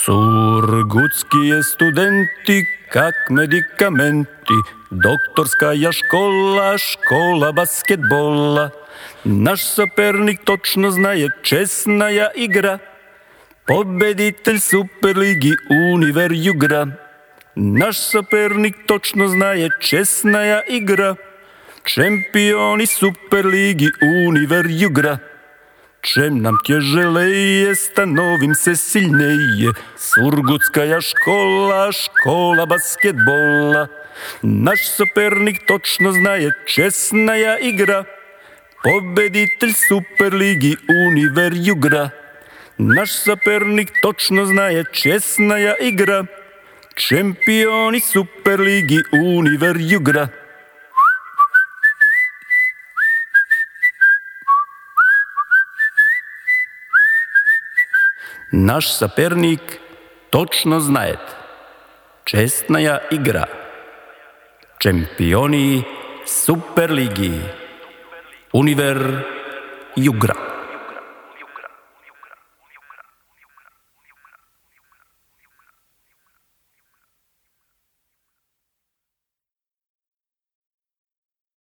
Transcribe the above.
Surgutskije studenti, kak medikamenti, doktorskaja škola, škola basketbola. Naš sapernik točno znaje, česnaja igra, pobeditelj Superligi Univer Jugra. Naš sapernik točno znaje, česnaja igra, čempioni Superligi Univer Jugra. Čem nam tježeleje, stanovim se silneje, Surgutskaja škola, škola basketbola. Naš sapernik točno znaje, česnaja igra, pobeditelj Superligi Univer Jugra. Naš sapernik točno znaje, česnaja igra, čempioni Superligi Univer Jugra. Naš sapernik točno znaje, česnaja igra, čempioni Superligi Univer Jugra.